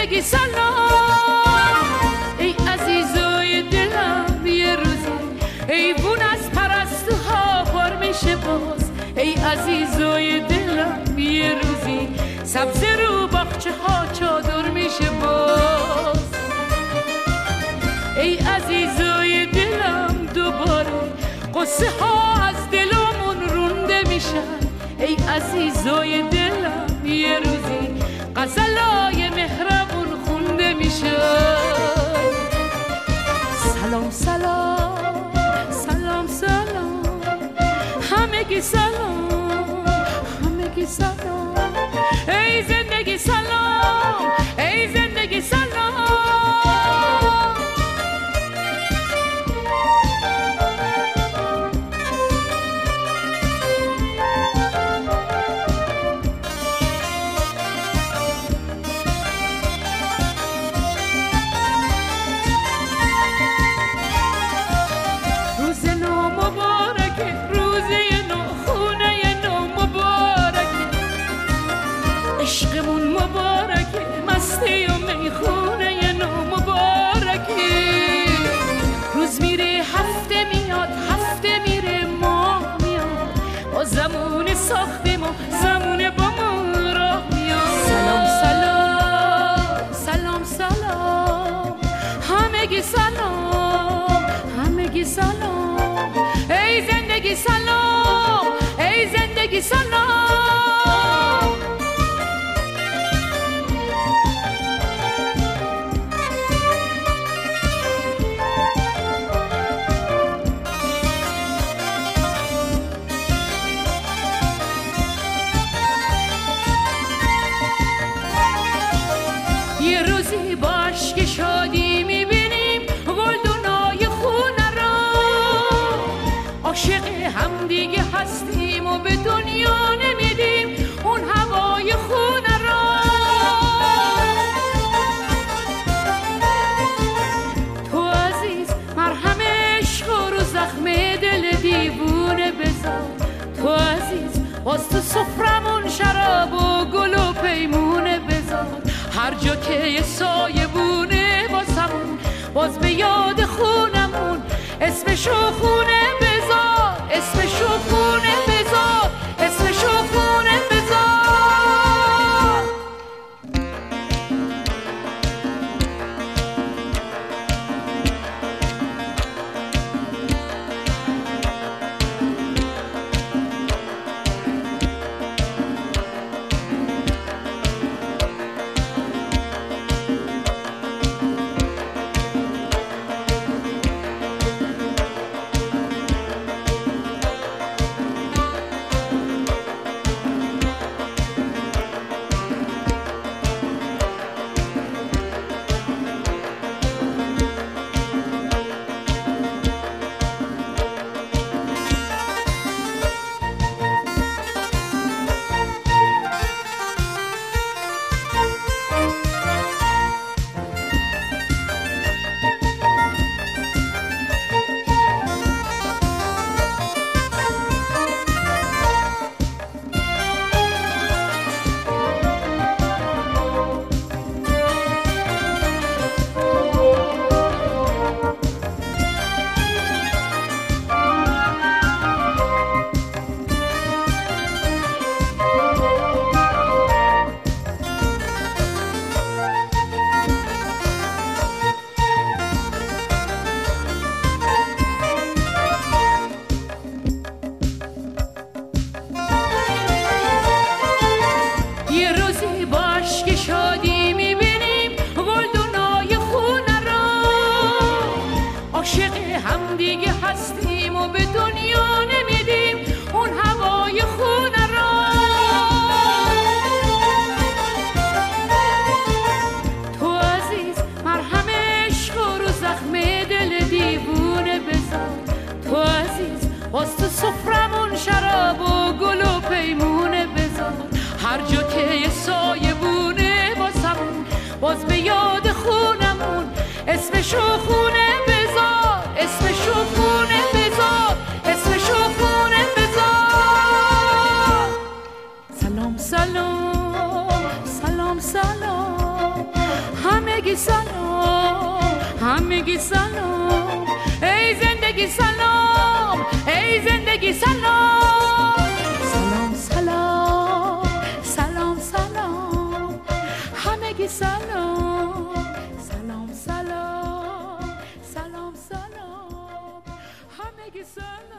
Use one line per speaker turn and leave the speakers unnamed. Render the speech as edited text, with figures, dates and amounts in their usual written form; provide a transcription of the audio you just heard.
زندگی سلام. ای عزیزای دلم یه روزی ایوون از پرستوها بار میشه باز. ای عزیزای دلم یه روزی سبزه رو باغچه ها چادر میشه باز. ای عزیزای دلم دوباره قصه ها از دلمون رونده میشن. ای عزیزای دلم یه روزی غزلای مهربون خونده میشن. سلام سلام سلام سلام همگی سلام همگی سلام. ای زندگی سلام ای زندگی سلام. عشقمون مبارکه مستی و میخونه نو مبارکی. روز میره هفته میاد هفته میره ماه میاد با زمون ساختیم و زمون با ما راه میاد. سلام سلام سلام سلام همگی سلام همگی سلام. ای زندگی سلام ای زندگی سلام. یه روزی باش که شادی میبینیم گلدونای خونه را. عاشق هم دیگه هستیم و به دنیا نمیدیم اون هوای خونه را. تو عزیز مرهم عشق رو زخم دل دیوونه بذار. تو عزیز باز تو سفرمون شراب و گل و پیمونه بذار. هر جا که یه سایه بونه واسمون باز به یاد خونمون اسمشو خونه بذار اسمشو خونه بذار اسمشو خونه بذار. باز تو سفرمون شراب و گل و پیمونه بذار. هر جا که یه سایه بونه واسمون باز به یاد خونمون اسمشو خونه بذار اسمشو خونه بذار اسمشو خونه بذار. سلام سلام سلام سلام ای سلام ای زندگی سلام سلام سلام سلام سلام همگی سلام سلام سلام سلام سلام همگی سلام